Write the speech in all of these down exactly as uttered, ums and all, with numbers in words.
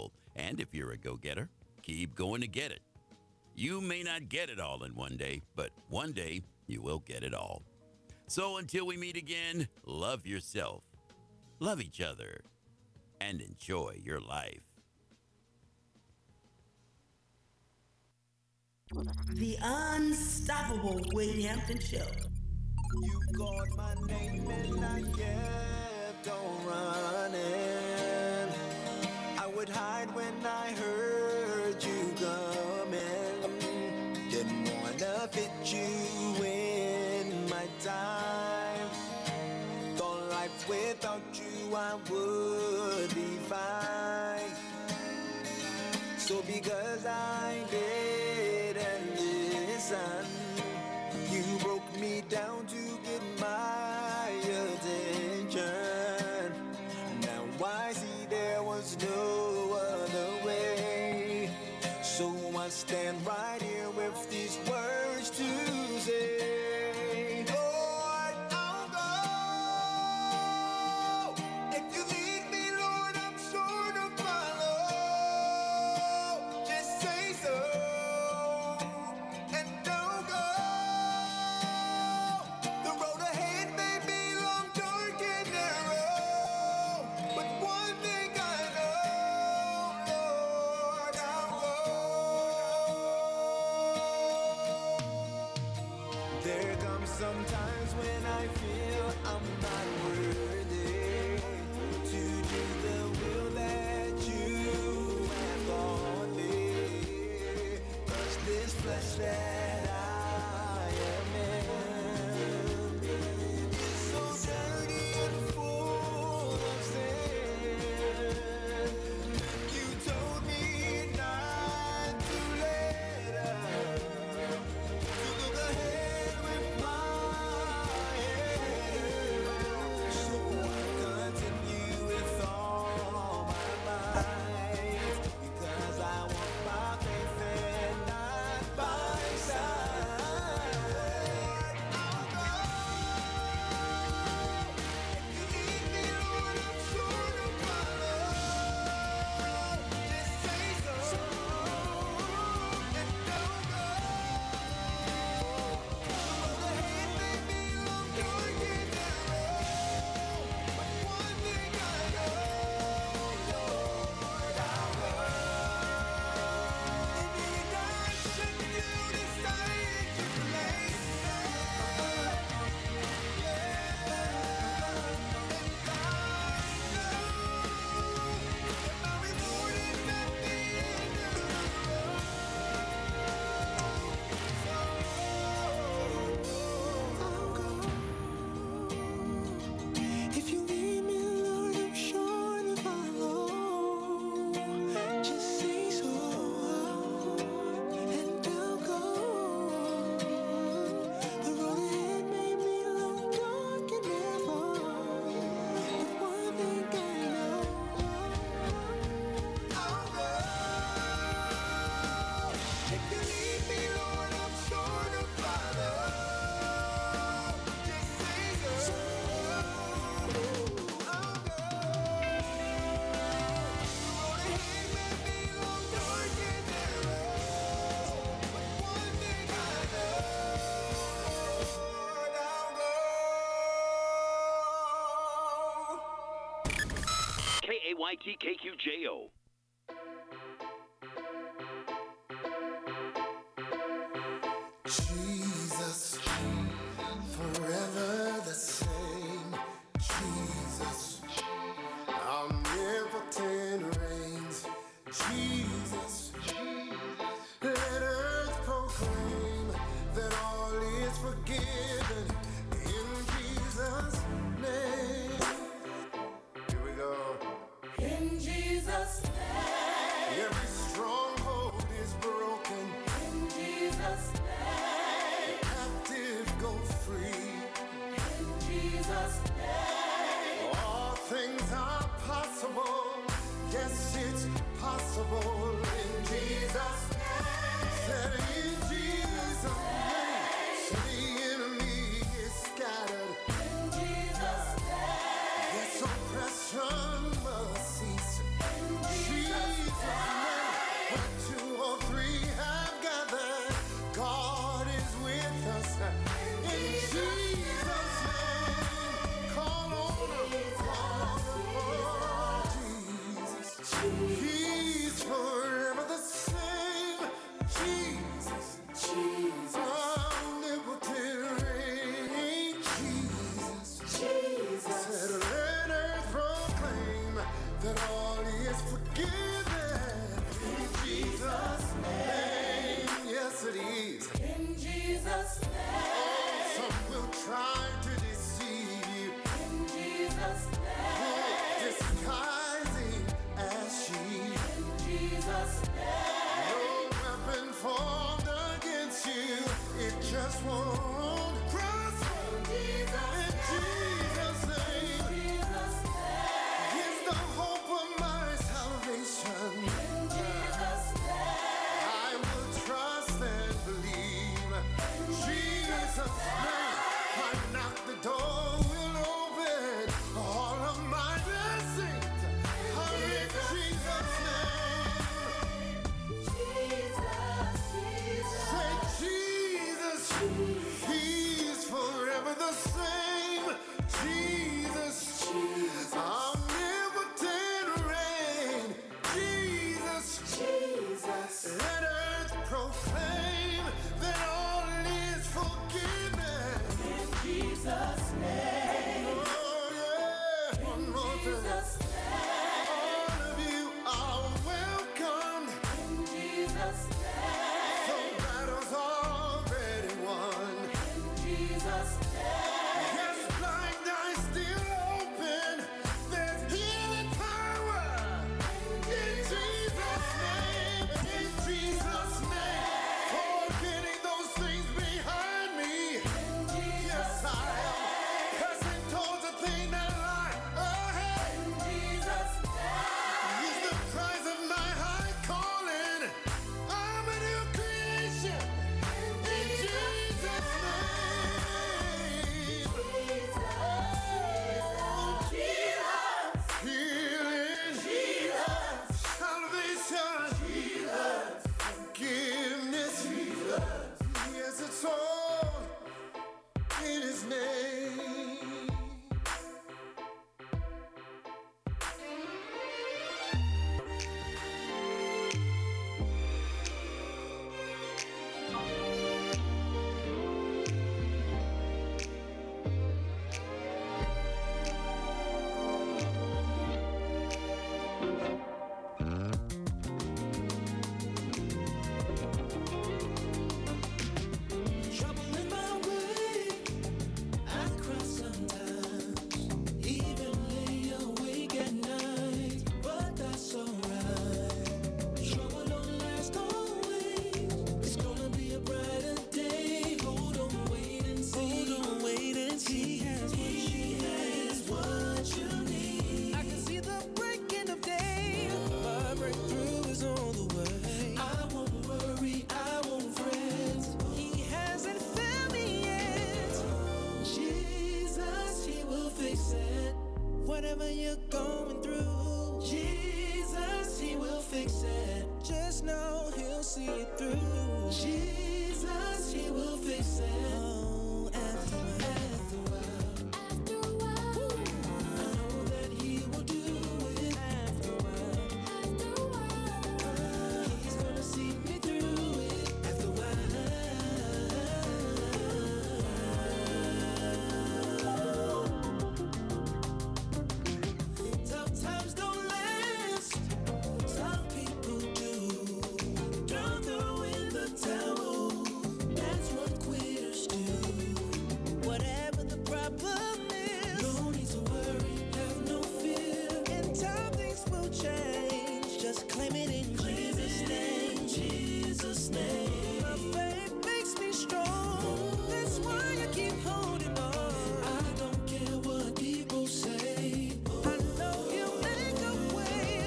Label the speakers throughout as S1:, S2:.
S1: possible. And if you're a go getter, keep going to get it. You may not get it all in one day, but one day you will get it all. So until we meet again, love yourself, love each other, and enjoy your life.
S2: The Unstoppable Wade Hampton Show.
S3: You called my name and I kept on running. I would hide when I heard you coming. Didn't wanna fit you in my time. Thought life without you I would be fine. So because I didn't listen, you broke me down to get my attention. Now I see there was no other way. So I stand right here with these words to say, Lord, I'll go. If you lead me, Lord, I'm sure to follow. Just say so. And don't go. The road ahead may be long, dark, and narrow. But one thing I know, Lord, I'll go. There comes some times when I feel I'm not worthy to do the will that you have for me. 'Cause this flesh that I am in is so dirty and full of sin. You told me not to let up, to look ahead with my head up. So I continue with all my might, because I want my faith and not by sight. I'll go. If you lead me, Lord, I'm sure to follow. Just say so, and don't go. The road ahead may be long, dark, and narrow, but one thing I know, Lord, I'll go. Indeed, I should do decide to place. If you lead me, Lord, I'm sure to follow. Just say so, and I'll go. The road ahead may be long, dark, and narrow, but one thing I know, I'll go. If you lead me, Lord, I'm sure to follow. Just say so, I'll go. The road ahead may be long, dark, and narrow, but one thing I know, Lord, I'll go.
S4: K A Y T K Q J O.
S3: Jesus, forever the same. Jesus, omnipotent reigns. Jesus, let earth proclaim that all is forgiven in Jesus' name. Here we go.
S2: In Jesus' name.
S3: Every stronghold is broken.
S2: In Jesus' name.
S3: Captive go free.
S2: In Jesus' name.
S3: All things are possible. Yes, it's possible in Jesus' name. Said in Jesus' name. So the enemy is scattered.
S2: In Jesus' name.
S3: Yes, oppression must cease.
S2: In Jesus'
S3: Jesus' formed against you, it just won't prosper. In Jesus' name, He's the hope of my salvation. I will trust and believe. Jesus' name, I knock, the door will open. All of my blessings are in Jesus' name. Say Jesus, He's forever the same. Jesus, omnipotent reign. Jesus, let earth proclaim that all is forgiven.
S2: Jesus' name.
S3: Oh yeah, one more time. All of you are welcome.
S2: In Jesus' name.
S3: The battle's already won.
S2: In Jesus' name.
S3: Yes, blind eyes still open. There's healing power. In Jesus' name. In Jesus' name. Forgetting those things behind me. Yes, I am pressing towards the thing that lie ahead.
S2: In Jesus' name.
S3: Is the prize of my high calling. I'm a new creation. In Jesus' name. Healing, salvation, forgiveness. Yes, it's all in His name.
S5: Trouble in my way, I cry sometimes, even lay awake at night, but that's alright. Trouble don't last always, it's gonna be a brighter day. Hold on, wait and see. Hold on, wait and see. He has what you need. I can see the breaking of day. My breakthrough is on the way. I won't worry, I won't fret. He hasn't found me yet. Jesus, He will fix it. Whatever you're going through, Jesus, He will fix it. Just know He'll see it through. Jesus, He will fix it. Oh, after a while, after a while, I know that He will do it. After a while, after a while, He's gonna see me through it. After a while. Tough times don't last. Some people do. Don't throw in the towel. That's what quitters do. Whatever the problem is, no need to worry, have no fear. In time things will change. Just claim it in Jesus' name. Jesus' name. My faith makes me strong. That's why I keep holding on. I don't care what people say. I know He'll make a way.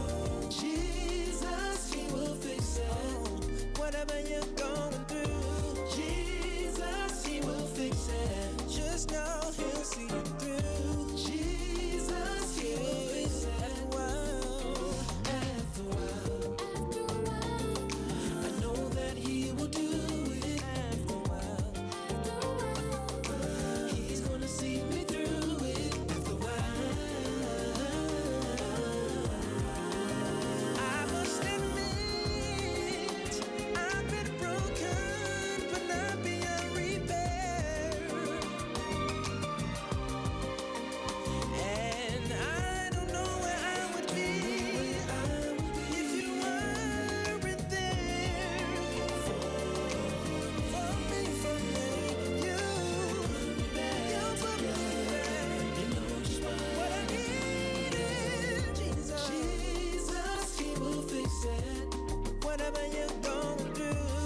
S5: Jesus, He will fix it. Whatever you're going through, Jesus, He will fix it. Just know He'll see you through. Jesus, He will fix it. After a while, I know that He will do it. After a while, He's gonna see me through it. After a while, I must admit I've been broken, but not beyond repair. And I don't know where I would be if you weren't there for me, for me. You, you put me back. You know just what I needed. Jesus, Jesus, He will fix it. Whatever you're going through,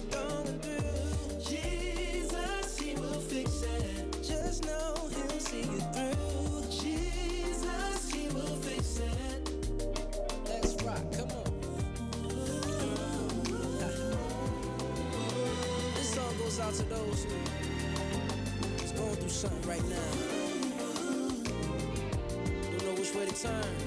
S5: going through. Jesus, he will fix it. Just know he'll see you through. Jesus, he will fix it. Let's rock, come on. This song goes out to those who is going through something right now. Don't know which way to turn.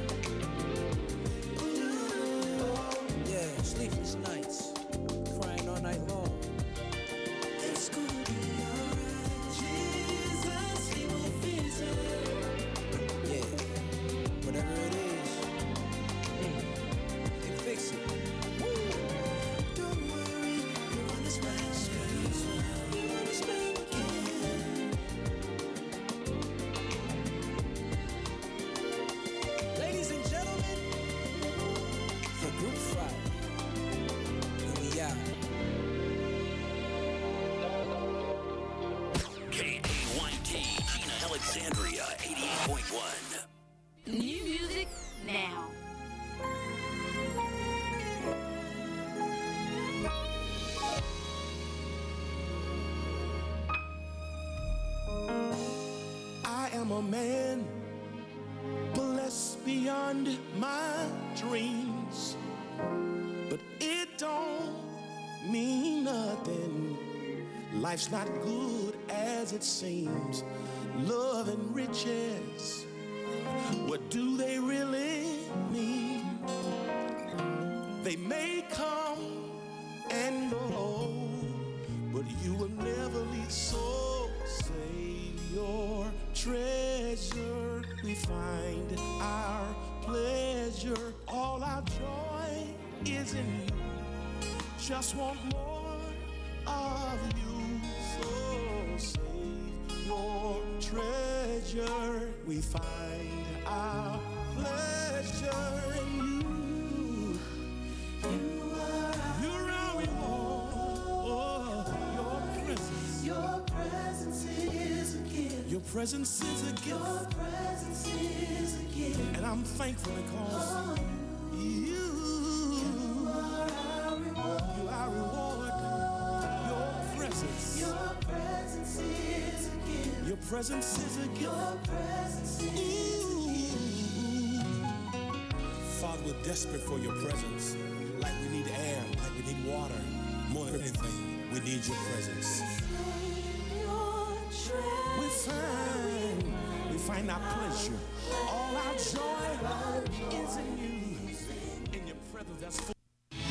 S5: Yeah, sleepless nights, crying all night long. It's gonna be alright. Jesus, he will fix it. Yeah, whatever it is, mm, he'll fix it. Woo. Don't worry, you're on this back. You're on this back again. Ladies and gentlemen, the group fight. And we out.
S1: K A Y T, Gina Alexandria, eighty-eight point one.
S6: New music now.
S3: I am a man blessed beyond my dreams, but it don't mean nothing. Life's not good as it seems. Love and riches, what do they really mean? They may come and go, but you will never leave. So save your treasure. We find our pleasure. All our joy is in you. Just want more of you. So save your treasure. We find our pleasure in you. You are You're our reward. Oh, your presence.
S2: Your presence is a gift.
S3: Your presence is a
S2: Your
S3: gift.
S2: presence is a gift.
S3: And I'm thankful because
S2: Oh,
S3: you,
S2: you are our reward.
S3: you are reward. Your presence.
S2: Your presence is a gift.
S3: Your presence is a gift.
S2: Your presence is a gift.
S3: Father, we're desperate for your presence. Like we need air, like we need water. More than anything, we need your presence.
S2: Your treasure.
S3: We find, we find our pleasure. All our joy is in you. In your presence, that's full.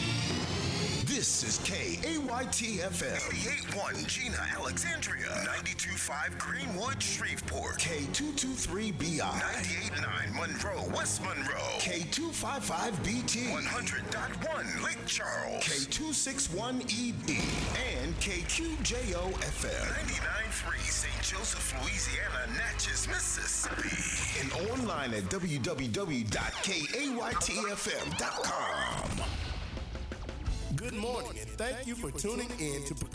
S7: This is K A Y T F M eighty-eight point one Gina Alexandria, ninety-two point five Greenwood Shreveport, K two twenty-three B I, ninety-eight point nine Monroe West Monroe, K two fifty-five B T, one hundred point one Lake Charles, K two sixty-one E B, and K Q J O F M, ninety-nine point three Saint Joseph, Louisiana, Natchez, Mississippi, and online at w w w dot k a y t f m dot com.
S3: Good morning, and thank you for tuning in to